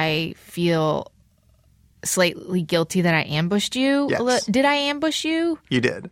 I feel slightly guilty that I ambushed you. Yes. Did I ambush you? You did.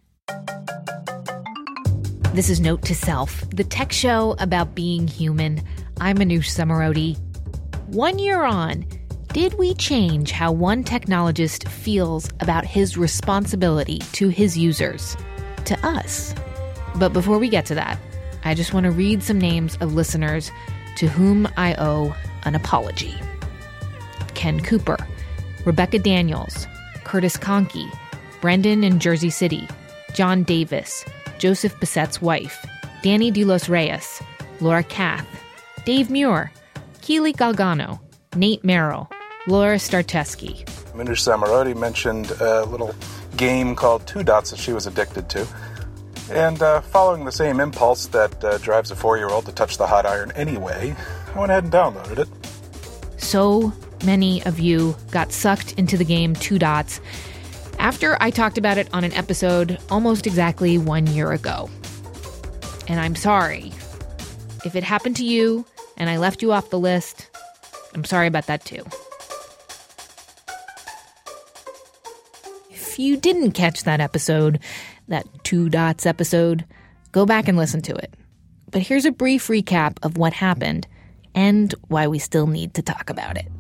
This is Note to Self, the tech show about being human. I'm Manoush Zomorodi. 1 year on, did we change how one technologist feels about his responsibility to his users, to us? But before we get to that, I just want to read some names of listeners to whom I owe an apology. Ken Cooper, Rebecca Daniels, Curtis Conkey, Brendan in Jersey City, John Davis, Joseph Bassett's wife, Danny De Los Reyes, Laura Kath, Dave Muir, Keely Galgano, Nate Merrill, Laura Starteski. Manoush Zomorodi mentioned a little game called Two Dots that she was addicted to. And following the same impulse that drives a 4-year-old to touch the hot iron anyway, I went ahead and downloaded it. So many of you got sucked into the game Two Dots after I talked about it on an episode almost exactly 1 year ago. And I'm sorry. If it happened to you and I left you off the list, I'm sorry about that too. If you didn't catch that episode, that Two Dots episode, go back and listen to it. But here's a brief recap of what happened and why we still need to talk about it.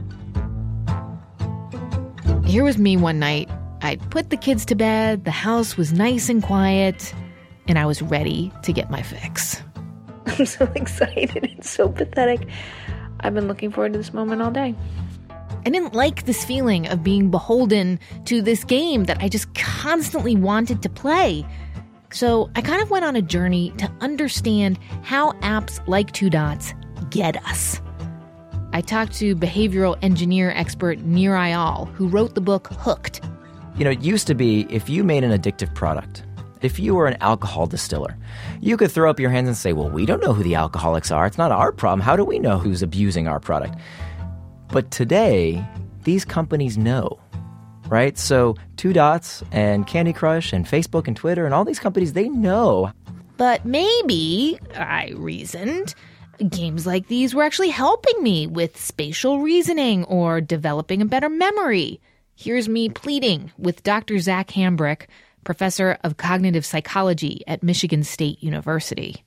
Here was me one night. I'd put the kids to bed, the house was nice and quiet, and I was ready to get my fix. I'm so excited. It's so pathetic. I've been looking forward to this moment all day. I didn't like this feeling of being beholden to this game that I just constantly wanted to play. So I kind of went on a journey to understand how apps like Two Dots get us. I talked to behavioral engineer expert Nir Eyal, who wrote the book Hooked. You know, it used to be if you made an addictive product, if you were an alcohol distiller, you could throw up your hands and say, well, we don't know who the alcoholics are. It's not our problem. How do we know who's abusing our product? But today, these companies know, right? So Two Dots and Candy Crush and Facebook and Twitter and all these companies, they know. But maybe, I reasoned, games like these were actually helping me with spatial reasoning or developing a better memory. Here's me pleading with Dr. Zach Hambrick, professor of cognitive psychology at Michigan State University.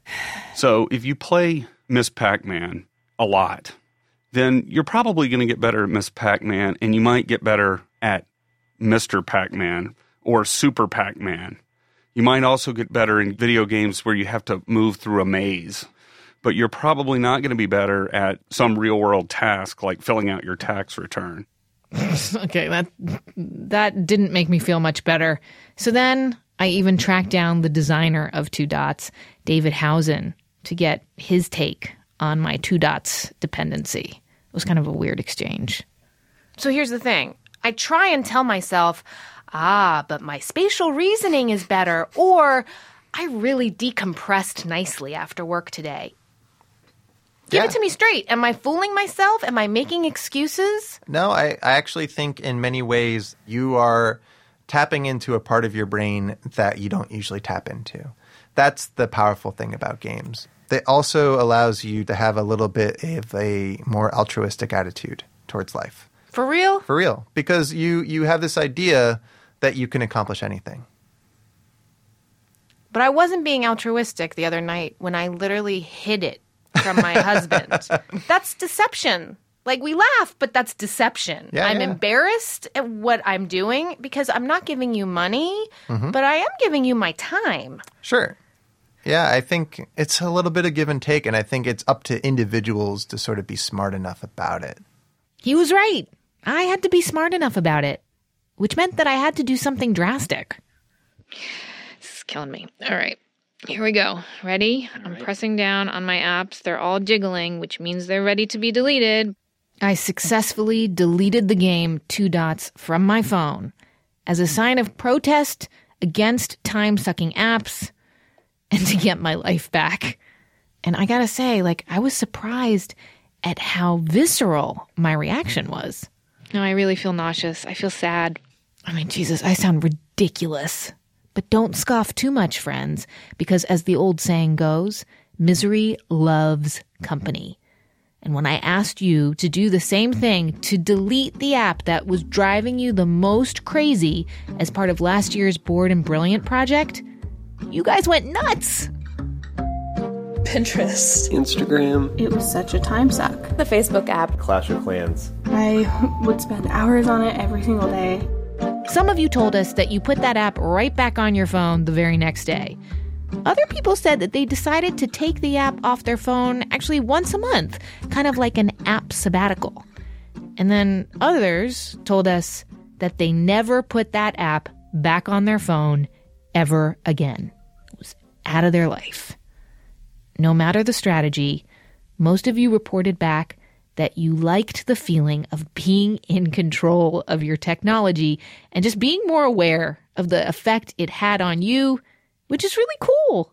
So if you play Miss Pac-Man a lot, then you're probably going to get better at Miss Pac-Man, and you might get better at Mr. Pac-Man or Super Pac-Man. You might also get better in video games where you have to move through a maze. But you're probably not going to be better at some real-world task like filling out your tax return. Okay, that didn't make me feel much better. So then I even tracked down the designer of Two Dots, David Housen, to get his take on my Two Dots dependency. It was kind of a weird exchange. So here's the thing. I try and tell myself, but my spatial reasoning is better, or I really decompressed nicely after work today. Give it to me straight. Am I fooling myself? Am I making excuses? No, I actually think in many ways you are tapping into a part of your brain that you don't usually tap into. That's the powerful thing about games. It also allows you to have a little bit of a more altruistic attitude towards life. For real? For real. Because you have this idea that you can accomplish anything. But I wasn't being altruistic the other night when I literally hid it from my husband. That's deception. Like, we laugh, but that's deception. I'm embarrassed at what I'm doing because I'm not giving you money, but I am giving you my time. Sure. Yeah, I think it's a little bit of give and take, and I think it's up to individuals to sort of be smart enough about it. He was right. I had to be smart enough about it, which meant that I had to do something drastic. This is killing me. All right. Here we go. Ready? I'm pressing down on my apps. They're all jiggling, which means they're ready to be deleted. I successfully deleted the game Two Dots from my phone as a sign of protest against time-sucking apps and to get my life back. And I gotta say, I was surprised at how visceral my reaction was. No, I really feel nauseous. I feel sad. I mean, Jesus, I sound ridiculous. But don't scoff too much, friends, because as the old saying goes, misery loves company. And when I asked you to do the same thing, to delete the app that was driving you the most crazy as part of last year's Bored and Brilliant project, you guys went nuts. Pinterest. Instagram. It was such a time suck. The Facebook app. Clash of Clans. I would spend hours on it every single day. Some of you told us that you put that app right back on your phone the very next day. Other people said that they decided to take the app off their phone actually once a month, kind of like an app sabbatical. And then others told us that they never put that app back on their phone ever again. It was out of their life. No matter the strategy, most of you reported back that you liked the feeling of being in control of your technology and just being more aware of the effect it had on you, which is really cool.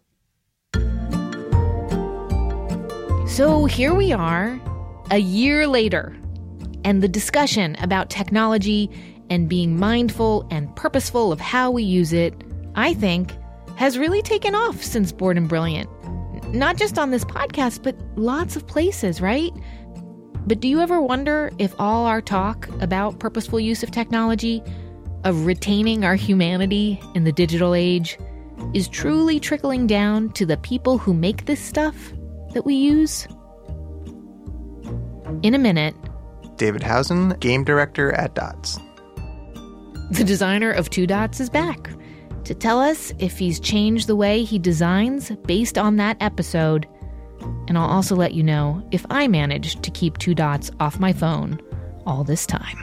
So here we are, a year later, and the discussion about technology and being mindful and purposeful of how we use it, I think, has really taken off since Bored and Brilliant. Not just on this podcast, but lots of places, right? But do you ever wonder if all our talk about purposeful use of technology, of retaining our humanity in the digital age, is truly trickling down to the people who make this stuff that we use? In a minute, David Hausen, game director at Dots. The designer of Two Dots is back to tell us if he's changed the way he designs based on that episode. And I'll also let you know if I managed to keep Two Dots off my phone all this time.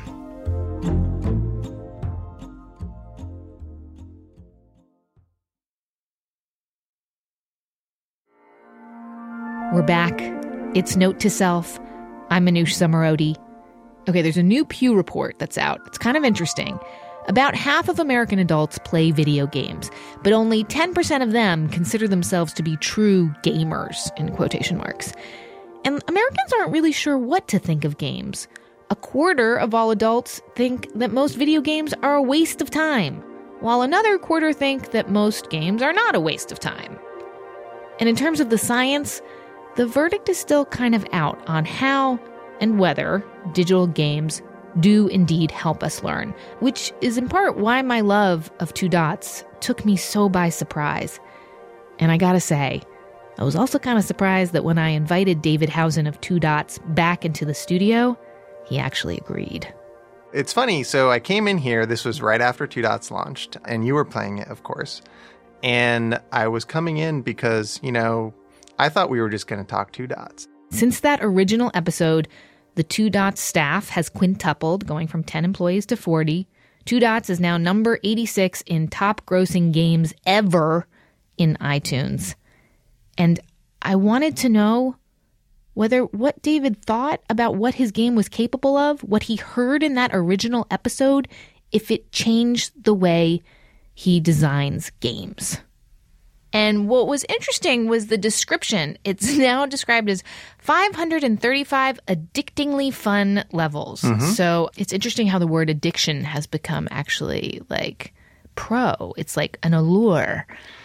We're back. It's Note to Self. I'm Manoush Zomorodi. Okay, there's a new Pew report that's out. It's kind of interesting. About half of American adults play video games, but only 10% of them consider themselves to be true gamers, in quotation marks. And Americans aren't really sure what to think of games. A quarter of all adults think that most video games are a waste of time, while another quarter think that most games are not a waste of time. And in terms of the science, the verdict is still kind of out on how and whether digital games do indeed help us learn, which is in part why my love of Two Dots took me so by surprise. And I gotta say, I was also kind of surprised that when I invited David Hausen of Two Dots back into the studio, he actually agreed. It's funny. So I came in here. This was right after Two Dots launched, and you were playing it, of course. And I was coming in because, I thought we were just going to talk Two Dots. Since that original episode, the Two Dots staff has quintupled, going from 10 employees to 40. Two Dots is now number 86 in top grossing games ever in iTunes. And I wanted to know whether what David thought about what his game was capable of, what he heard in that original episode, if it changed the way he designs games. And what was interesting was the description. It's now described as 535 addictingly fun levels. Mm-hmm. So it's interesting how the word addiction has become actually like pro. It's like an allure.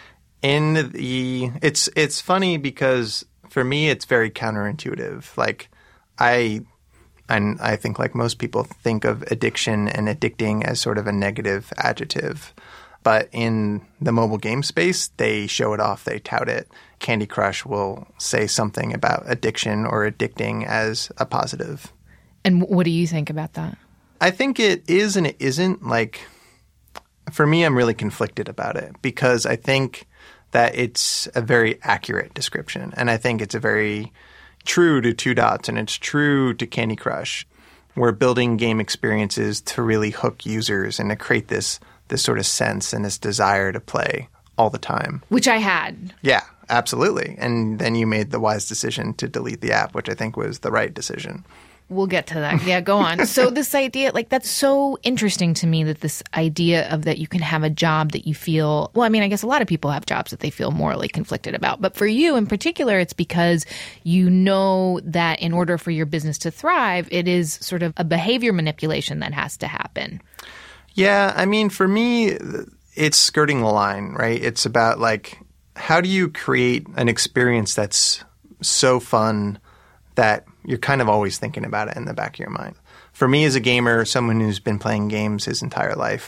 It's funny because for me it's very counterintuitive. Like I think like most people think of addiction and addicting as sort of a negative adjective. But in the mobile game space, they show it off. They tout it. Candy Crush will say something about addiction or addicting as a positive. And what do you think about that? I think it is and it isn't. Like, for me, I'm really conflicted about it because I think that it's a very accurate description. And I think it's a very true to Two Dots and it's true to Candy Crush. We're building game experiences to really hook users and to create this sort of sense and this desire to play all the time. Which I had. Yeah, absolutely. And then you made the wise decision to delete the app, which I think was the right decision. We'll get to that. Yeah, go on. So this idea, like, that's so interesting to me, that this idea of that you can have a job that you feel, well, I mean, I guess a lot of people have jobs that they feel morally conflicted about. But for you in particular, it's because you know that in order for your business to thrive, it is sort of a behavior manipulation that has to happen. Yeah, I mean, for me, it's skirting the line, right? It's about, like, how do you create an experience that's so fun that you're kind of always thinking about it in the back of your mind. For me as a gamer, someone who's been playing games his entire life,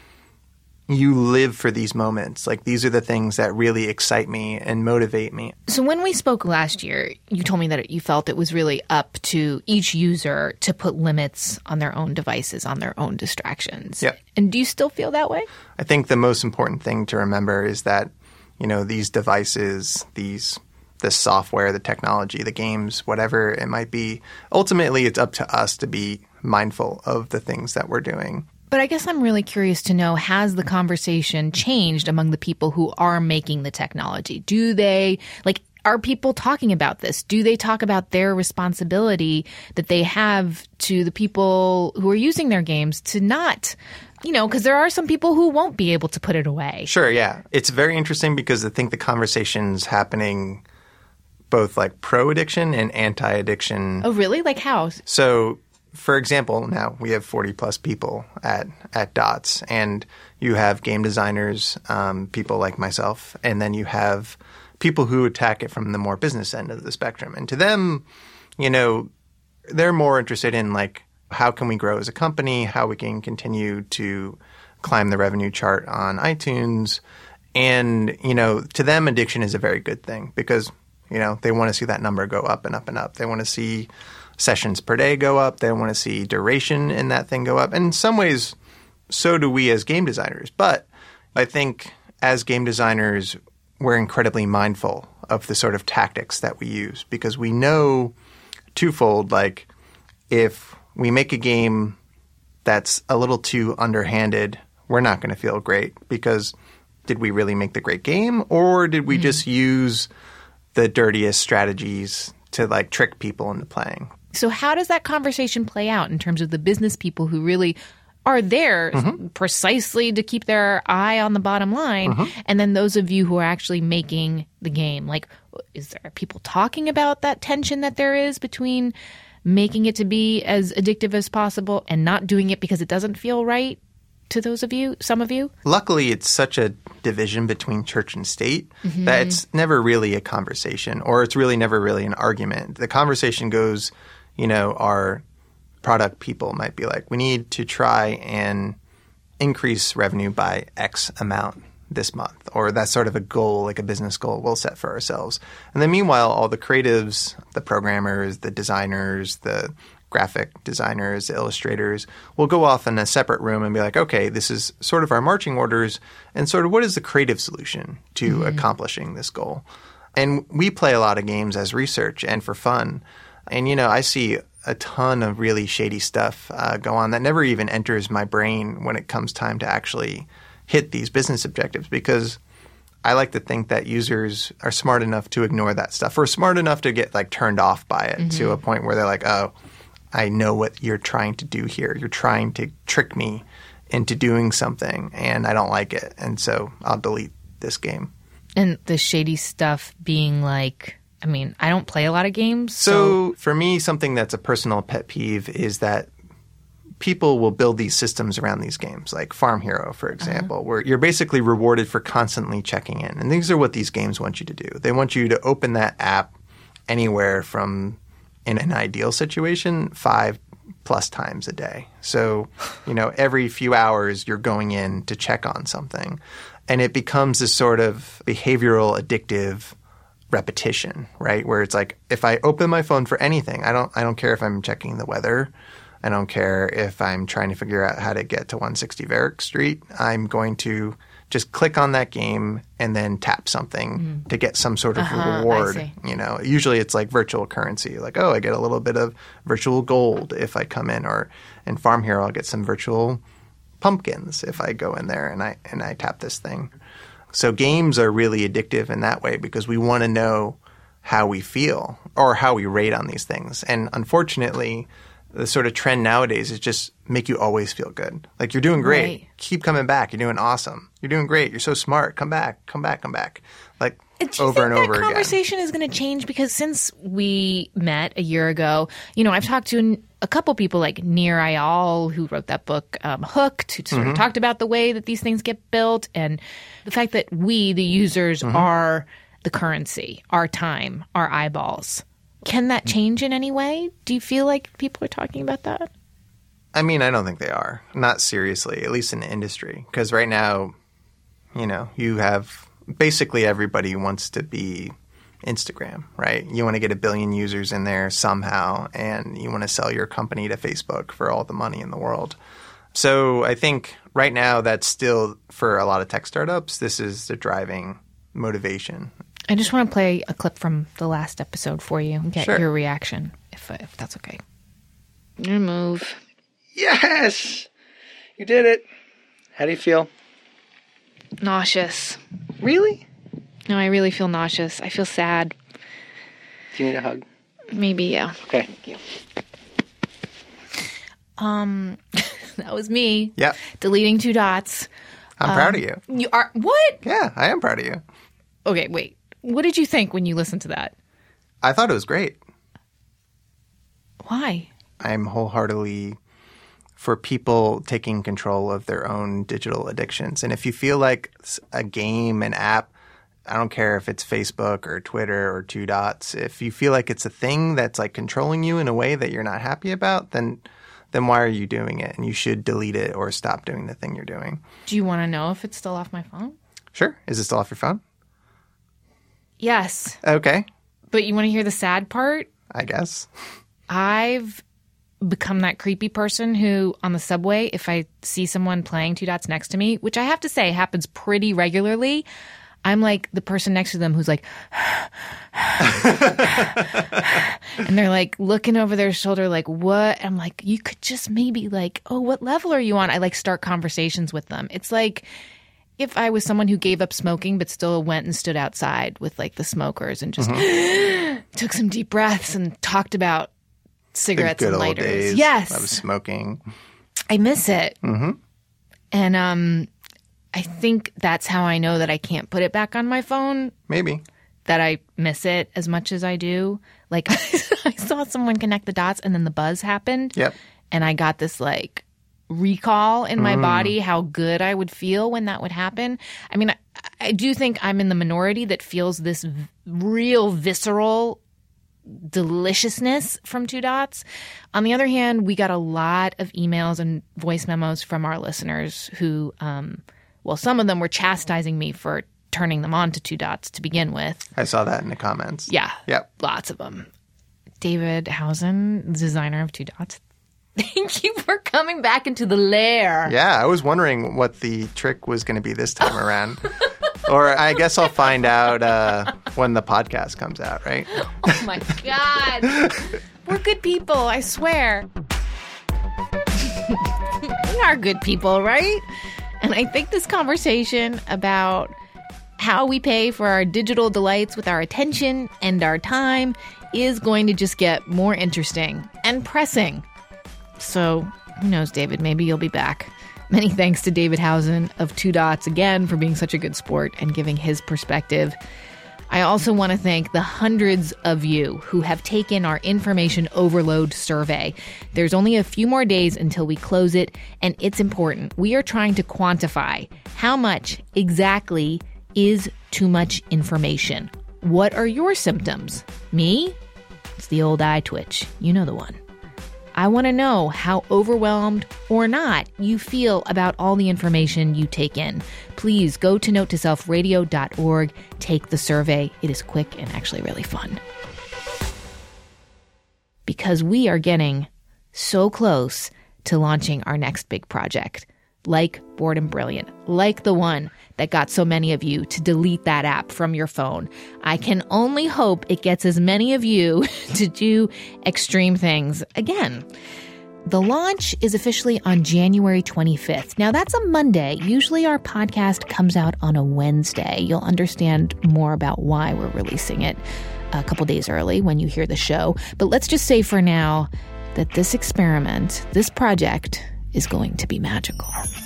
you live for these moments. Like, these are the things that really excite me and motivate me. So when we spoke last year, you told me that you felt it was really up to each user to put limits on their own devices, on their own distractions. Yep. And do you still feel that way? I think the most important thing to remember is that, these devices, the software, the technology, the games, whatever it might be, ultimately it's up to us to be mindful of the things that we're doing. But I guess I'm really curious to know, has the conversation changed among the people who are making the technology? Are people talking about this? Do they talk about their responsibility that they have to the people who are using their games to not, because there are some people who won't be able to put it away. Sure, yeah. It's very interesting because I think the conversation's happening both like pro-addiction and anti-addiction. Oh, really? Like how? So, for example, now we have 40 plus people at DOTS, and you have game designers, people like myself, and then you have people who attack it from the more business end of the spectrum. And to them, they're more interested in like, how can we grow as a company, how we can continue to climb the revenue chart on iTunes. And, to them, addiction is a very good thing because, they want to see that number go up and up and up. They want to see sessions per day go up. They want to see duration in that thing go up. And in some ways, so do we as game designers. But I think as game designers, we're incredibly mindful of the sort of tactics that we use because we know twofold, like if we make a game that's a little too underhanded, we're not going to feel great because did we really make the great game or did we just use the dirtiest strategies to like trick people into playing? So how does that conversation play out in terms of the business people who really are there precisely to keep their eye on the bottom line, and then those of you who are actually making the game? Like, is there people talking about that tension that there is between making it to be as addictive as possible and not doing it because it doesn't feel right to those of you, some of you? Luckily, it's such a division between church and state that it's never really a conversation, or it's really never really an argument. The conversation goes, our product people might be like, we need to try and increase revenue by X amount this month, or that's sort of a goal, like a business goal we'll set for ourselves. And then meanwhile, all the creatives, the programmers, the designers, the graphic designers, the illustrators will go off in a separate room and be like, okay, this is sort of our marching orders and sort of what is the creative solution to accomplishing this goal? And we play a lot of games as research and for fun. And, I see a ton of really shady stuff go on that never even enters my brain when it comes time to actually hit these business objectives because I like to think that users are smart enough to ignore that stuff or smart enough to get like turned off by it to a point where they're like, oh, I know what you're trying to do here. You're trying to trick me into doing something and I don't like it. And so I'll delete this game. And the shady stuff being like, I don't play a lot of games. So for me, something that's a personal pet peeve is that people will build these systems around these games, like Farm Hero, for example, where you're basically rewarded for constantly checking in. And these are what these games want you to do. They want you to open that app anywhere from, in an ideal situation, 5+ times a day. So, every few hours you're going in to check on something. And it becomes this sort of behavioral addictive repetition, right? Where it's like, if I open my phone for anything, I don't care if I'm checking the weather. I don't care if I'm trying to figure out how to get to 160 Varick Street. I'm going to just click on that game and then tap something to get some sort of reward. Usually it's like virtual currency. Like, oh, I get a little bit of virtual gold if I come in, or in Farm Hero, I'll get some virtual pumpkins if I go in there and I tap this thing. So games are really addictive in that way because we want to know how we feel or how we rate on these things. And unfortunately, the sort of trend nowadays is just make you always feel good. Like, you're doing great. Right. Keep coming back. You're doing awesome. You're doing great. You're so smart. Come back. Come back. Come back. Like, over and over again. That conversation is going to change because since we met a year ago, I've talked to a couple people like Nir Eyal, who wrote that book Hooked, who sort of talked about the way that these things get built and the fact that we, the users, are the currency, our time, our eyeballs. Can that change in any way? Do you feel like people are talking about that? I mean, I don't think they are. Not seriously, at least in the industry. Because right now, you have basically everybody wants to be Instagram, right? You want to get 1 billion users in there somehow, and you want to sell your company to Facebook for all the money in the world. So I think right now that's still, for a lot of tech startups, this is the driving motivation. I just want to play a clip from the last episode for you and get your reaction, if that's okay. Your move. Yes! You did it. How do you feel? Nauseous. Really? No, I really feel nauseous. I feel sad. Do you need a hug? Maybe, yeah. Okay. Thank you. That was me. Yep. Deleting 2 dots. I'm proud of you. You are what? Yeah, I am proud of you. Okay, wait. What did you think when you listened to that? I thought it was great. Why? I'm wholeheartedly for people taking control of their own digital addictions. And if you feel like a game, an app, I don't care if it's Facebook or Twitter or 2 dots, if you feel like it's a thing that's like controlling you in a way that you're not happy about, then why are you doing it? And you should delete it or stop doing the thing you're doing. Do you want to know if it's still off my phone? Sure. Is it still off your phone? Yes. Okay. But you want to hear the sad part? I guess. I've become that creepy person who, on the subway, if I see someone playing 2 dots next to me, which I have to say happens pretty regularly, I'm like the person next to them who's like, and they're like looking over their shoulder like, what? I'm like, you could just maybe like, oh, what level are you on? I like start conversations with them. It's like if I was someone who gave up smoking but still went and stood outside with like the smokers and just took some deep breaths and talked about cigarettes the good and old lighters. days Yes. of smoking. I miss it. Mm-hmm. And I think that's how I know that I can't put it back on my phone. Maybe. That I miss it as much as I do. Like I saw someone connect the dots and then the buzz happened. Yep. And I got this like recall in my body how good I would feel when that would happen. I mean, I do think I'm in the minority that feels this real visceral deliciousness from 2 dots. On the other hand, we got a lot of emails and voice memos from our listeners who, well, some of them were chastising me for turning them on to 2 dots to begin with. I saw that in the comments. Yeah. Yep. Lots of them. David Housen, designer of 2 dots. Thank you for coming back into the lair. Yeah, I was wondering what the trick was going to be this time around. Or I guess I'll find out when the podcast comes out, right? Oh, my God. We're good people, I swear. We are good people, right? And I think this conversation about how we pay for our digital delights with our attention and our time is going to just get more interesting and pressing. So, who knows, David? Maybe you'll be back. Many thanks to David Housen of 2 dots again for being such a good sport and giving his perspective. I also want to thank the hundreds of you who have taken our information overload survey. There's only a few more days until we close it, and it's important. We are trying to quantify how much exactly is too much information. What are your symptoms? Me? It's the old eye twitch. You know the one. I want to know how overwhelmed or not you feel about all the information you take in. Please go to notetoselfradio.org, take the survey. It is quick and actually really fun. Because we are getting so close to launching our next big project, like Bored and Brilliant, like the one that got so many of you to delete that app from your phone. I can only hope it gets as many of you to do extreme things again. The launch is officially on January 25th. Now, that's a Monday. Usually our podcast comes out on a Wednesday. You'll understand more about why we're releasing it a couple days early when you hear the show. But let's just say for now that this experiment, this project, is going to be magical.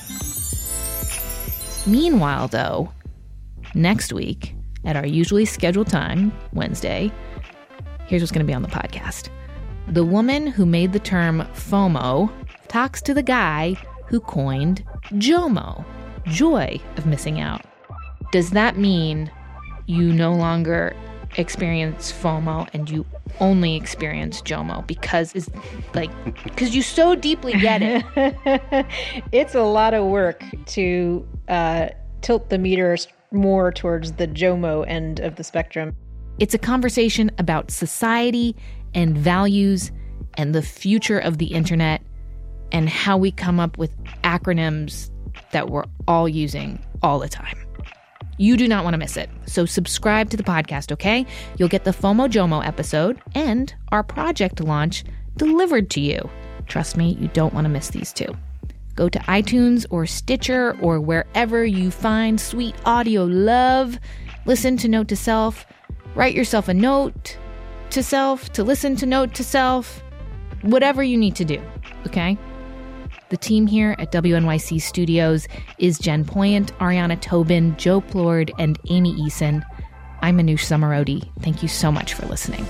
Meanwhile, though, next week, at our usually scheduled time, Wednesday, here's what's going to be on the podcast. The woman who made the term FOMO talks to the guy who coined JOMO, joy of missing out. Does that mean you no longer experience FOMO and you only experience JOMO because you so deeply get it. It's a lot of work to tilt the meters more towards the JOMO end of the spectrum. It's a conversation about society and values and the future of the internet and how we come up with acronyms that we're all using all the time. You do not want to miss it. So subscribe to the podcast, okay? You'll get the FOMO JOMO episode and our project launch delivered to you. Trust me, you don't want to miss these two. Go to iTunes or Stitcher or wherever you find sweet audio love. Listen to Note to Self. Write yourself a note to self, to listen to Note to Self. Whatever you need to do, okay? The team here at WNYC Studios is Jen Poyant, Ariana Tobin, Joe Plord, and Amy Eason. I'm Manoush Zomorodi. Thank you so much for listening.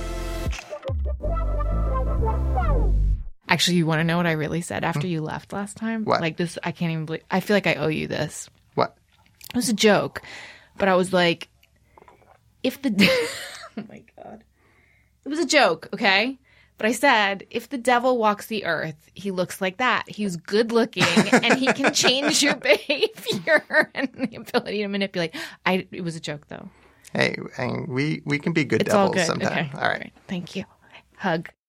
Actually, you want to know what I really said after you left last time? What? Like this, I can't even believe. I feel like I owe you this. What? It was a joke, but I was like, if the... oh my God. It was a joke, okay? But I said, if the devil walks the earth, he looks like that. He's good looking and he can change your behavior and the ability to manipulate. It was a joke, though. Hey, we can be good It's all devils good. sometime. Okay. All right. Thank you. Hug.